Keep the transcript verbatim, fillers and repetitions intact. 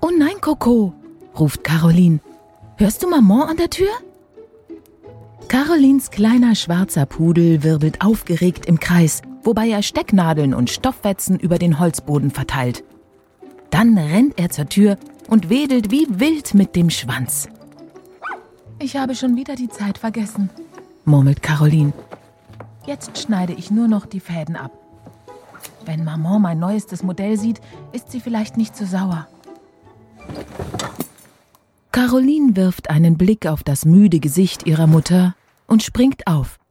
Oh nein, Coco, ruft Caroline. Hörst du Maman an der Tür? Carolines kleiner schwarzer Pudel wirbelt aufgeregt im Kreis, wobei er Stecknadeln und Stoffwetzen über den Holzboden verteilt. Dann rennt er zur Tür und wedelt wie wild mit dem Schwanz. Ich habe schon wieder die Zeit vergessen, murmelt Caroline. Jetzt schneide ich nur noch die Fäden ab. Wenn Maman mein neuestes Modell sieht, ist sie vielleicht nicht so sauer. Caroline wirft einen Blick auf das müde Gesicht ihrer Mutter und springt auf.